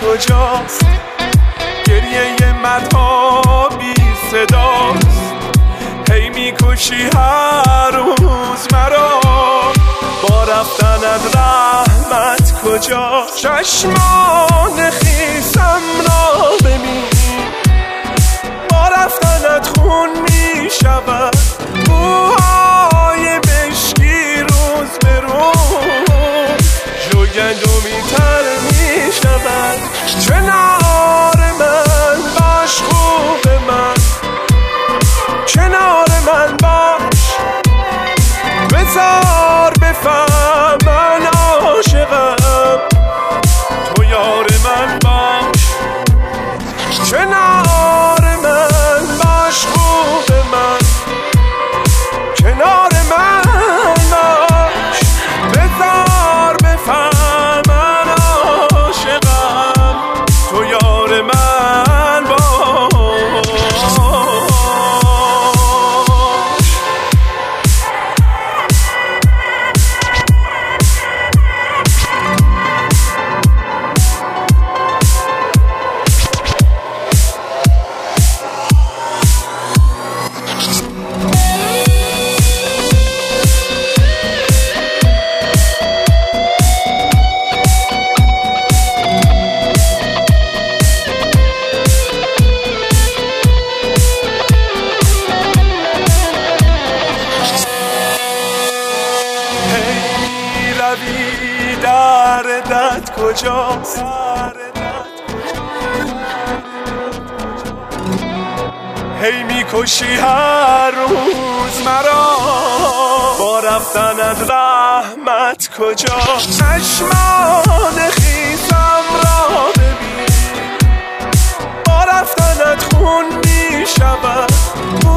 کجاست؟ گریه مهتابی صداست. هی میکشی هر روز مرا، با رفتنت رحمت کجاست؟ چشمان خیسم را ببین، با رفتنت خون میشود. موهای مشکی روز به روز جوگندمی تر میشود. کنار من باش خوب من، کنار من باش، بذار بفهم من عاشقم، تو یار من باش. کنار من باش خوب من، کنار من باش، بذار بفهم من عاشقم، تو یار من باش. دردت کجاست؟ هی میکشی هر روز مرا، با رفتنت رحمت کجاست؟ چشمان خیسم را ببین، با رفتنت خون میشود.